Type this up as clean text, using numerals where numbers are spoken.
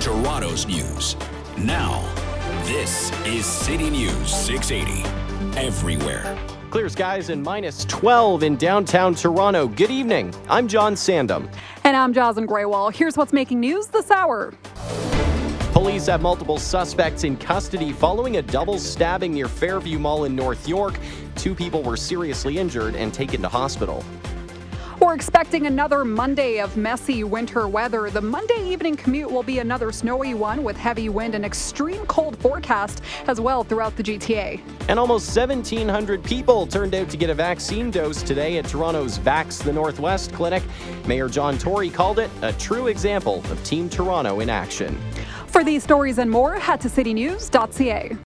Toronto's news. Now, this is City News 680. Everywhere. Clear skies and minus 12 in downtown Toronto. Good evening. I'm John Sandham. And I'm Jocelyn Graywall. Here's what's making news this hour. Police have multiple suspects in custody following a double stabbing near Fairview Mall in North York. 2 people were seriously injured and taken to hospital. We're expecting another Monday of messy winter weather. The Monday evening commute will be another snowy one with heavy wind and extreme cold forecast as well throughout the GTA. And almost 1,700 people turned out to get a vaccine dose today at Toronto's Vax the Northwest Clinic. Mayor John Tory called it a true example of Team Toronto in action. For these stories and more, head to citynews.ca.